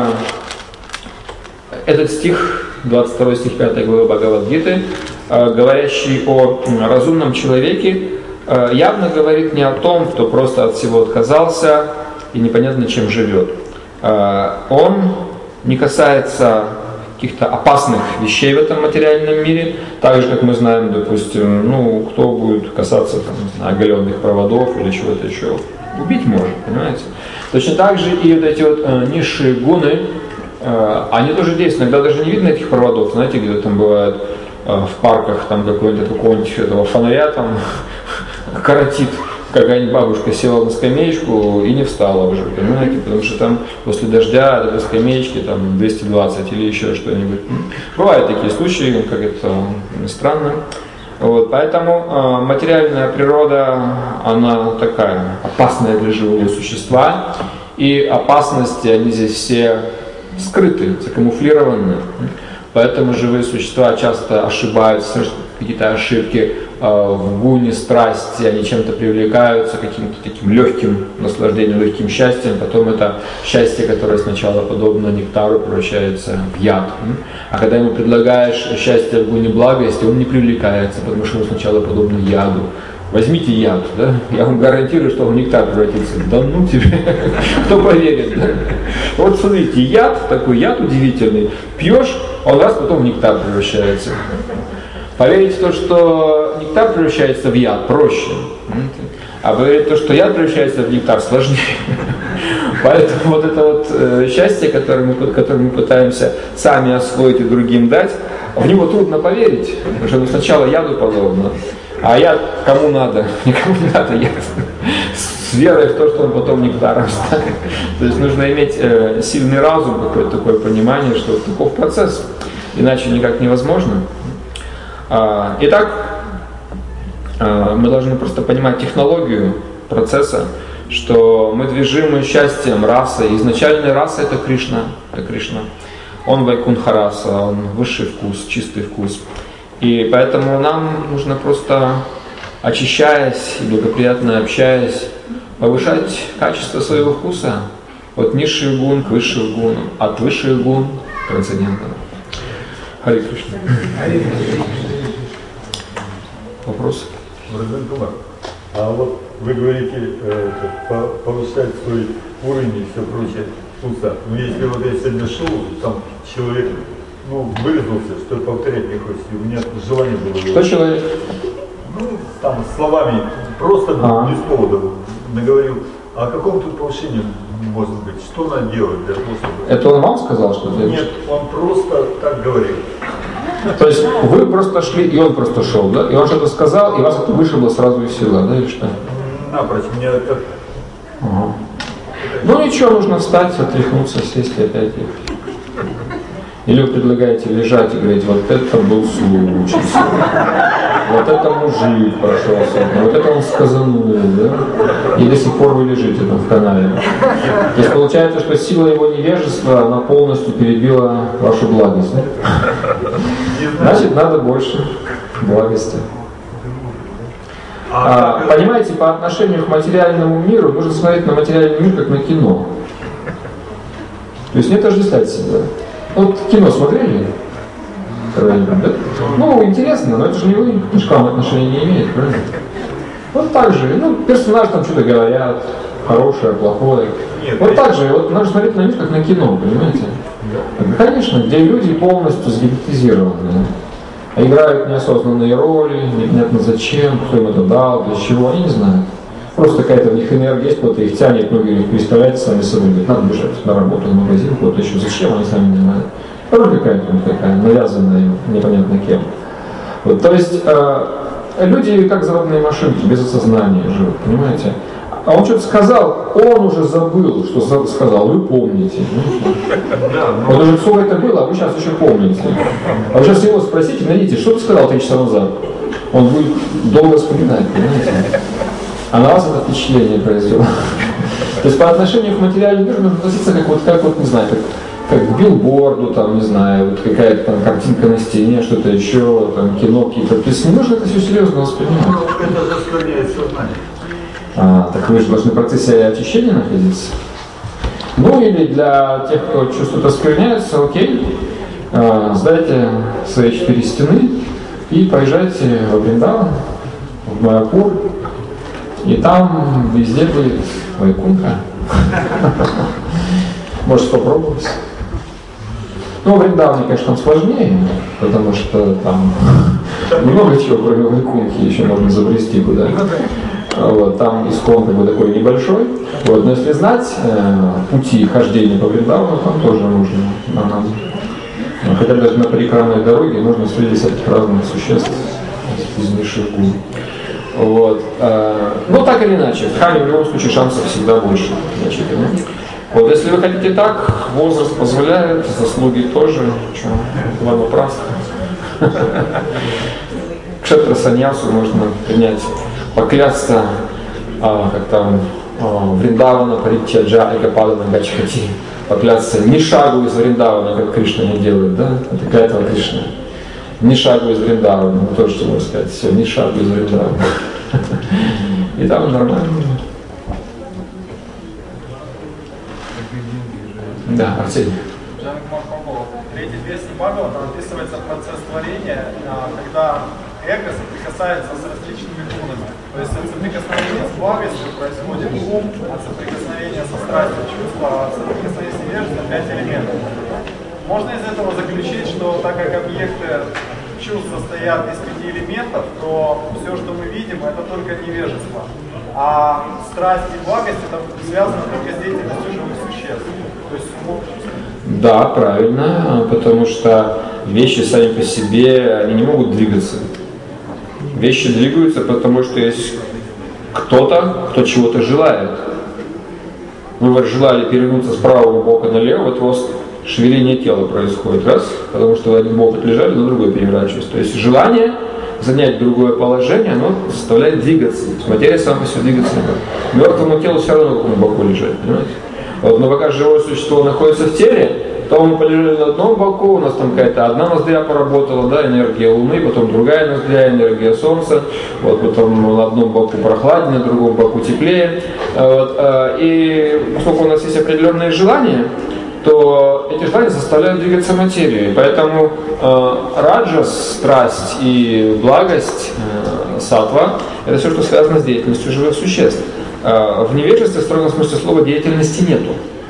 этот стих, двадцать второй стих пятой главы Бхагавад-гиты, э, говорящий о разумном человеке, явно говорит не о том, кто просто от всего отказался и непонятно чем живет. Он не касается каких-то опасных вещей в этом материальном мире, так же, как мы знаем, допустим, ну, кто будет касаться там, не знаю, оголенных проводов или чего-то еще, убить может, понимаете? Точно так же и вот эти вот э, низшие гуны, э, они тоже действуют. Иногда даже не видно этих проводов, знаете, где там бывает э, в парках там какой-нибудь какого-нибудь этого фонаря там коротит, какая-нибудь бабушка села на скамеечку и не встала уже, понимаете, потому что там после дождя от этой скамеечки там двести двадцать или еще что-нибудь. Бывают такие случаи, как это странно. Вот, поэтому э, материальная природа, она такая опасная для живого существа, и опасности, они здесь все скрыты, закамуфлированы. Поэтому живые существа часто ошибаются, какие-то ошибки э, в гуне, страсти, они чем-то привлекаются, каким-то таким легким наслаждением, легким счастьем, потом это счастье, которое сначала подобно нектару, превращается в яд. А когда ему предлагаешь счастье в гуне благости, он не привлекается, потому что он сначала подобно яду. Возьмите яд, да? Я вам гарантирую, что он в нектар превратится. Да ну тебе, кто поверит, да? Вот смотрите, яд, такой яд удивительный, пьешь, он раз потом в нектар превращается. Поверить в то, что нектар превращается в яд, проще. А поверить в то, что яд превращается в нектар, сложнее. Поэтому вот это вот э, счастье, которое мы, которое мы пытаемся сами освоить и другим дать, в него трудно поверить, потому что ну, сначала яду подобно, а яд кому надо, никому не надо яд. С верой в то, что он потом нектаром станет. То есть нужно иметь э, сильный разум, какое-то такое понимание, что вот таков процесс, иначе никак невозможно. А, итак, а, мы должны просто понимать технологию процесса, что мы движимы счастьем расы. Изначальная раса — это Кришна. Это Кришна. Он вайкунха раса, он высший вкус, чистый вкус. И поэтому нам нужно просто, очищаясь и благоприятно общаясь, повышать качество своего вкуса от низших гун к высшим гунам, от высших гун к трансцендентным. Харе Кришна. Вопрос? А вот вы говорите, э, повышать свой уровень и все прочее вкуса. Но если вот я сегодня шел, там человек, ну, вылезался, что повторять не хочется, у меня желание было. Кто человек? Ну, там словами, просто а. без повода наговорил. А о каком тут повышении может быть? Что надо делать для того, чтобы... Это он вам сказал, что делать? Нет, он просто так говорил. То есть вы просто шли, и он просто шел, да? И он что-то сказал, и вас это вышибло сразу из села, да, или что? Напрочь, меня это... Ага. Ну ничего, нужно встать, отряхнуться, сесть и опять ехать. Или вы предлагаете лежать и говорить, вот это был случай, вот это мужик прошелся, вот это он сказанул, да? И до сих пор вы лежите там в канале. То есть получается, что сила его невежества, она полностью перебила вашу благость. Да? Значит, надо больше благости. А, понимаете, по отношению к материальному миру нужно смотреть на материальный мир как на кино. То есть не отождествлять себя. Вот кино смотрели? Да? Ну, интересно, но это же не вы, ни к вам отношения не имеет, правильно? Вот так же, ну, персонажи там что-то говорят, хорошее, плохое. Нет, вот так же, вот надо смотреть на мир как на кино, понимаете? Да. Конечно, где люди полностью сгипнотизированы, играют неосознанные роли, непонятно зачем, кто им это дал, для чего, они не знают. Просто какая-то в них энергия есть, кто-то их тянет, многие их представляют сами собой, говорят, надо бежать на работу, на магазин, куда-то еще, зачем, они сами не знают. Роль какая-то вот такая, навязанная им, непонятно кем. Вот, то есть э, люди как заводные машинки, без осознания живут, понимаете? А он что-то сказал, он уже забыл, что сказал, вы помните. Вот уже сколько это было, а вы сейчас еще помните. А вы сейчас его спросите, найдите, что ты сказал три часа назад? Он будет долго вспоминать, понимаете? А на вас это впечатление произвело. То есть по отношению к материальному миру нужно относиться как вот, как вот, не знаю, как, как к билборду, там, не знаю, вот какая-то там картинка на стене, что-то еще, там, кино какие-то. То есть не нужно это все серьезно воспринимать. Это заслоняет сознание. А, так вы же должны в процессе очищения находиться. Ну или для тех, кто чувствует оскверняется, окей, а, сдайте свои четыре стены и поезжайте во Вриндаван, в Майяпур, и там везде будет Вайкунха. Можете попробовать. Ну, в Вриндаване, конечно, там сложнее, потому что там много чего, кроме Вайкунхи, еще можно забрести куда. Вот, там искон как бы такой небольшой. Вот, но если знать э, пути хождения по Вриндавану, там тоже нужно. Ага. Хотя даже на парикрамной дороге нужно встретить всяких разных существ из низших гун. Вот. Э, ну так или иначе, в храме в любом случае шансов всегда больше. Значит, ну. Вот, если вы хотите так, возраст позволяет, заслуги тоже. Что, ладно, просто. Кшетра саньясу можно принять, поклясться, а, как там, а, Вриндавана, Паричаджа, Экападана, Гачхати, поклясться ни шагу из Вриндавана, как Кришна не делает, да? Это какая-то Кришна. Ни шагу из Вриндавана, ну тоже что можно сказать, все, ни шагу из Вриндавана. И там нормально. Да, Арсений. Третий двести Бхагавата описывается процесс творения, когда эго соприкасается с различными гунами. То есть от соприкосновения с благостью происходит ум, от соприкосновения со страстью чувства, от соприкосновения с невежеством пять элементов. Можно из этого заключить, что так как объекты чувств состоят из пяти элементов, то все, что мы видим, это только невежество. А страсть и благость это связано только с деятельностью живых существ. То есть умом. Да, правильно, потому что вещи сами по себе, они не могут двигаться. Вещи двигаются, потому что есть кто-то, кто чего-то желает. Вы желали перевернуться с правого бока налево, вот у вас шевеление тела происходит, раз, потому что вы один бок отлежали, на другой переворачиваетесь. То есть желание занять другое положение, оно заставляет двигаться. Материя сама по себе двигаться не может. Мертвому телу все равно на боку лежать, понимаете? Вот, но пока живое существо находится в теле, то мы полежали на одном боку, у нас там какая-то одна ноздря поработала, да, энергия Луны, потом другая ноздря, энергия Солнца, вот, потом на одном боку прохладнее, на другом боку теплее. Вот, и поскольку у нас есть определенные желания, то эти желания заставляют двигаться материю. Поэтому э, раджас, страсть и благость, э, саттва, это все, что связано с деятельностью живых существ. Э, в невежестве, в строгом смысле слова, деятельности нету.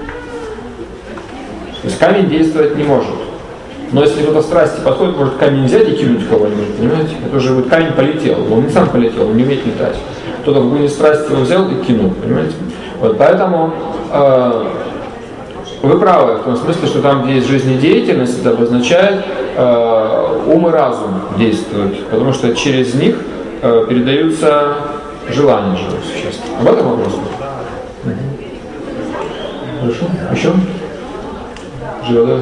То есть камень действовать не может. Но если кто-то в страсти подходит, может камень взять и кинуть кого-нибудь, понимаете? Это уже вот камень полетел. Он не сам полетел, он не умеет летать. Кто-то в гуне страсти его взял и кинул, понимаете? Вот поэтому э, вы правы в том смысле, что там, где есть жизнедеятельность, это обозначает э, ум и разум действуют, потому что через них э, передаются желания живых существ. Об этом вопрос? Угу. Хорошо. Еще? Живо,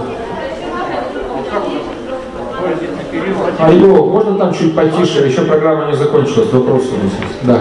да? Алло, можно там чуть потише? Еще программа не закончилась. Вопросы у нас есть. Да.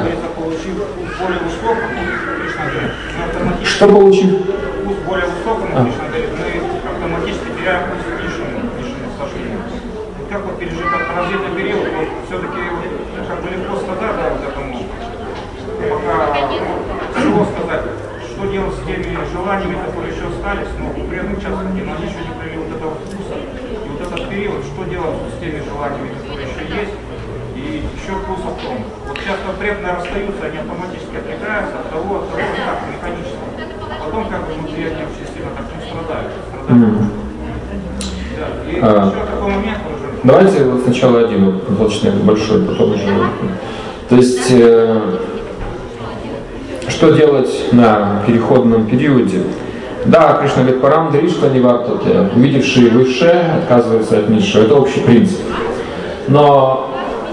Что получив? Вкус более высокому, а. Кришна говорит, мы автоматически теряем вкус к низшему, низшему состоянию. Вот как вот пережить этот развитый период, вот все-таки как бы легко сказать, да, вот этому, пока тяжело сказать, что делать с теми желаниями, которые еще остались, но у преданных часто но они еще не провели вот этого вкуса. И вот этот период, что делать с теми желаниями, которые еще есть, и еще вкус в том. Вот часто преданные расстаются, они автоматически отрекаются от того, от того, так, механически. Потом как бы внутри они очень сильно так не страдают. страдают. Mm-hmm. Да. И а, еще такой момент уже. Давайте вот сначала один, вот, достаточно большой, потом уже. То есть, э, что делать на переходном периоде? Да, Кришна говорит, парам дришта нивартате, увидевший высшее отказывается от низшего. Это общий принцип. Но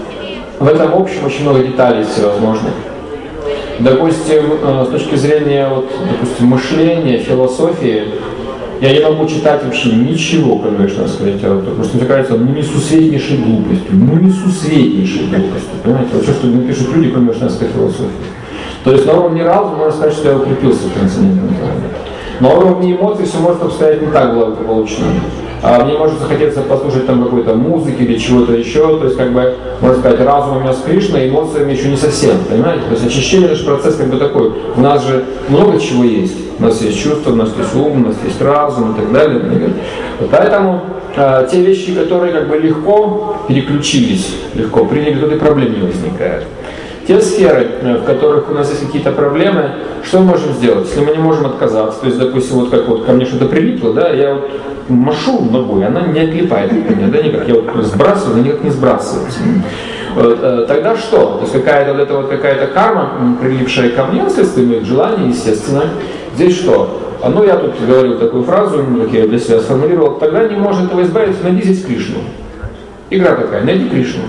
в этом общем очень много деталей всевозможных. Допустим, с точки зрения вот, допустим, мышления, философии, я не могу читать вообще ничего, кроме что сказать, а вот, просто мне кажется, ну несусветнейшей глупостью, ну несусветнейшей глупостью, понимаете? Вот что, что напишут люди, кроме что философии. То есть на уровне разума можно сказать, что я укрепился в трансцендентном плане. На уровне эмоций все может обстоять не так благополучно. А мне может захотеться послушать там какой-то музыки или чего-то еще, то есть как бы, можно сказать, разум у меня с Кришной, эмоциями еще не совсем, понимаете? То есть очищение наш процесс как бы такой. У нас же много чего есть. У нас есть чувства, у нас есть ум, у нас есть разум и так далее. Поэтому э, те вещи, которые как бы легко переключились, легко приняли, тут и проблем не возникает. Те сферы, в которых у нас есть какие-то проблемы, что мы можем сделать, если мы не можем отказаться? То есть, допустим, вот как вот ко мне что-то прилипло, да, я вот машу ногой, она не отлипает от меня, да, никак. Я вот сбрасываю, она никак не сбрасывается. Вот, тогда что? То есть какая-то вот эта вот какая-то карма, прилипшая ко мне, вследствие моих желаний, естественно. Здесь что? Ну, я тут говорил такую фразу, как я для себя сформулировал, тогда не может этого избавиться, найди здесь Кришну. Игра такая, найди Кришну.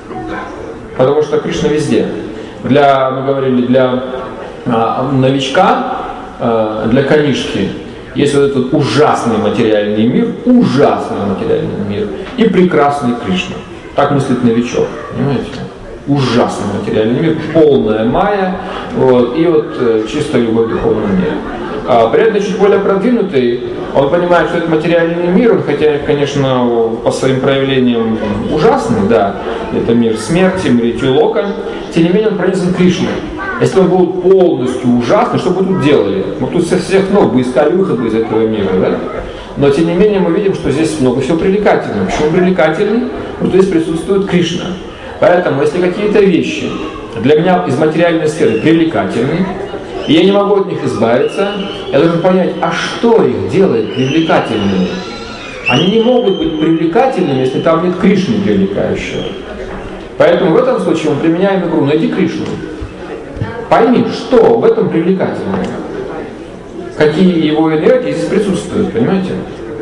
Потому что Кришна везде. Для, мы говорили, для а, новичка, а, для канишки есть вот этот ужасный материальный мир, ужасный материальный мир и прекрасный Кришна. Так мыслит новичок, понимаете? Ужасный материальный мир, полная майя, вот, и вот э, чистая любовь к духовному миру. А преданный чуть более продвинутый, он понимает, что это материальный мир, он хотя, конечно, по своим проявлениям ужасный, да, это мир смерти, мрити лока, тем не менее он пронизан Кришной. Если он был полностью ужасный, что бы тут делали? Мы тут со всех ног бы искали выход из этого мира, да? Но тем не менее мы видим, что здесь много всего привлекательного. Почему привлекательный? Потому что здесь присутствует Кришна. Поэтому, если какие-то вещи для меня из материальной сферы привлекательны, и я не могу от них избавиться, я должен понять, а что их делает привлекательными? они не могут быть привлекательными, если там нет Кришны привлекающего. Поэтому в этом случае мы применяем игру «Найди Кришну». Пойми, что в этом привлекательное. Какие его энергии здесь присутствуют, понимаете?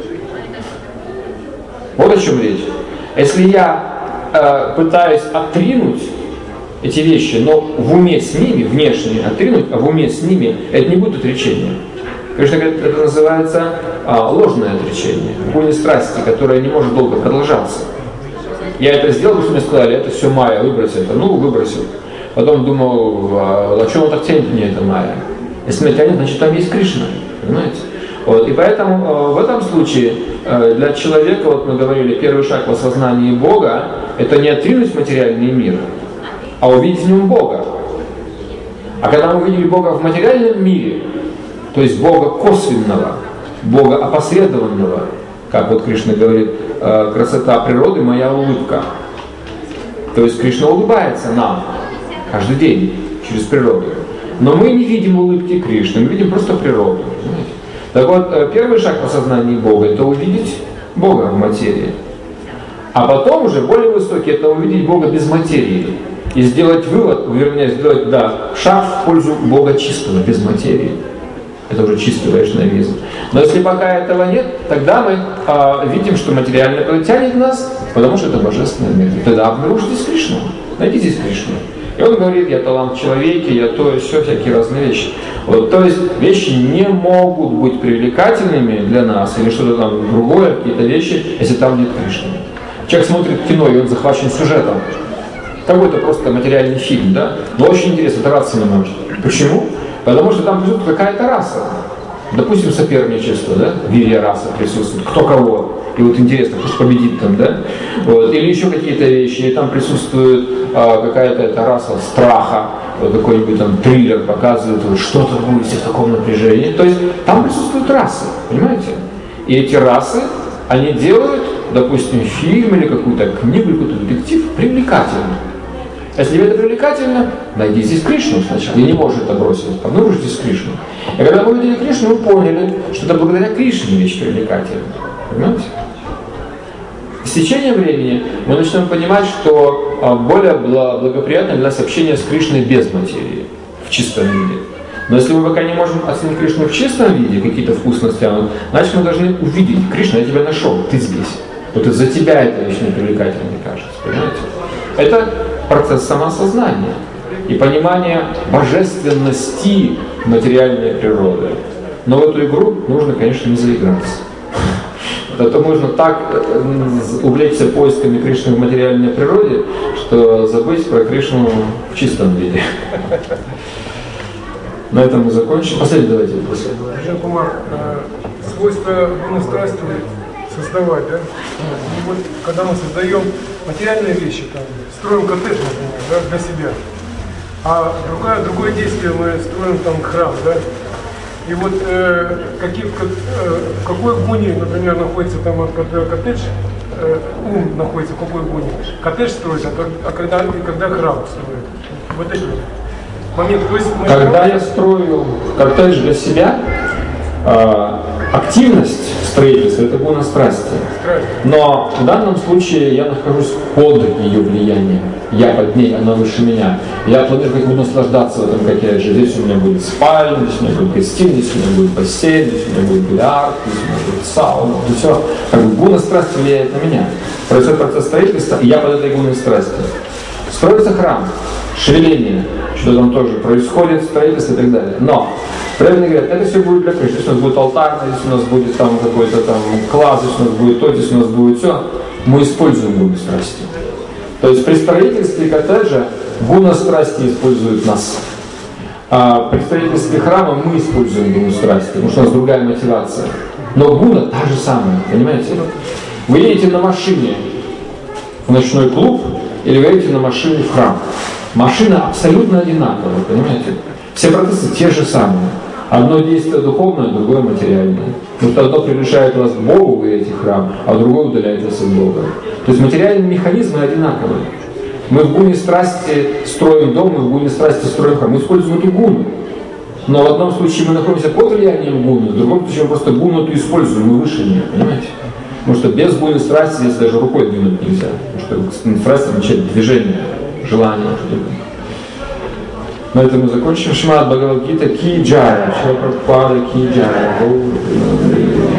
Вот о чем речь. Если я э, пытаюсь отринуть эти вещи, но в уме с ними, внешне отринуть, а в уме с ними, это не будет отречение. Кришна говорит, это называется а, ложное отречение, гуни страсти, которое не может долго продолжаться. Я это сделал, потому что мне сказали, это все майя, выбросил это. Ну, выбросил. Потом думал, а, а что он так тянет мне, это майя? Если меня тянет, значит там есть Кришна, понимаете? Вот. И поэтому а, в этом случае а, для человека, вот мы говорили, первый шаг в осознании Бога, это не отринуть материальный мир, а увидеть в нем Бога. А когда мы увидели Бога в материальном мире, то есть Бога косвенного, Бога опосредованного, как вот Кришна говорит, красота природы — моя улыбка. То есть Кришна улыбается нам каждый день через природу. Но мы не видим улыбки Кришны, мы видим просто природу. Понимаете? Так вот, первый шаг в осознании Бога — это увидеть Бога в материи. А потом уже более высокий — это увидеть Бога без материи. И сделать вывод, вернее, сделать, да, шаг в пользу Бога чистого, без материи. Это уже чистый вайшнавизм. Но если пока этого нет, тогда мы а, видим, что материальное плоть тянет нас, потому что это божественная энергия. Тогда обнаружите здесь Кришну, найдите здесь Кришну. И он говорит, я талант в человеке, я то и все, всякие разные вещи. Вот, то есть вещи не могут быть привлекательными для нас, или что-то там другое, какие-то вещи, если там нет Кришны. Человек смотрит кино, и он захвачен сюжетом. Какой-то просто материальный фильм, да? Но очень интересно, тараться не может. Почему? Потому что там присутствует какая-то раса. Допустим, соперничество, да? Вирья раса присутствует, кто кого. И вот интересно, кто победит там, да? Вот. Или еще какие-то вещи, и там присутствует а, какая-то эта раса страха, вот какой-нибудь там триллер показывает, вот, что-то будет в таком напряжении. То есть там присутствуют расы, понимаете? И эти расы, они делают, допустим, фильм или какую-то книгу, или какой-то детектив привлекательным. Если тебе это привлекательно, найди здесь Кришну, значит, я не можешь это бросить, обнаружить здесь Кришну. И когда мы увидели Кришну, мы поняли, что это благодаря Кришне вещь привлекательна. Понимаете? С течением времени мы начнем понимать, что более благоприятно для нас общение с Кришной без материи, в чистом виде. Но если мы пока не можем оценить Кришну в чистом виде, какие-то вкусности, значит мы должны увидеть: Кришна, я тебя нашел, ты здесь. Вот из-за тебя эта вещь не привлекательна, мне кажется. Понимаете? Это процесс самоосознания и понимания божественности материальной природы. Но в эту игру нужно, конечно, не заиграться. А то можно так увлечься поисками Кришны в материальной природе, что забыть про Кришну в чистом виде. На этом мы закончим. Последний давайте. Жан Кумар, свойство гуны страсти создавать, да? И вот когда мы создаем материальные вещи, там, строим коттедж, например, да, для себя, а другое, другое действие мы строим там храм, да? И вот э, какие, как, э, в какой гуне, например, находится там коттедж, э, ум находится в какой гуне? Коттедж строить, а, а когда, когда храм строит? Вот эти моменты. То есть мы когда я строю коттедж для себя, э, активность строительства — это гуна страсти. Но в данном случае я нахожусь под ее влиянием. Я под ней, она выше меня. Я планирую, как буду наслаждаться в этом коттедже. Здесь у меня будет спальня, здесь у меня будет гостиная, здесь у меня будет бассейн, здесь у меня будет бильярд, здесь у меня будет сауна. И все. Как бы гуна страсти влияет на меня. Происходит процесс строительства, и я под этой гуной страсти. Строится храм, шевеление, что там тоже происходит, строительство и так далее. Но правильно говорят, это все будет для Кришны. Здесь у нас будет алтарь, здесь у нас будет там какой-то там класс, здесь у нас будет то, здесь у нас будет все. Мы используем гуну страсти. То есть при строительстве коттеджа гуна страсти использует нас. А при строительстве храма мы используем гуну страсти, потому что у нас другая мотивация. Но гуна та же самая, понимаете? Вы едете на машине в ночной клуб или вы едете на машине в храм. Машина абсолютно одинаковая, понимаете? Все процессы те же самые. Одно действие духовное, другое материальное. Потому что одно приближает вас к Богу, вы едете в храм, а другое удаляет вас от Бога. То есть материальные механизмы одинаковые. Мы в гуне страсти строим дом, мы в гуне страсти строим храм. Мы используем эту гуну. Но в одном случае мы находимся под влиянием гуны, в другом случае мы просто гуну эту используем, мы выше нее, понимаете? Потому что без буйной страсти здесь даже рукой двинуть нельзя. Потому что страсть означает движение, желание. На этом мы закончим. Шримад Бхагавад Гита Ки Джая, Шила Прабхупада Ки Джая.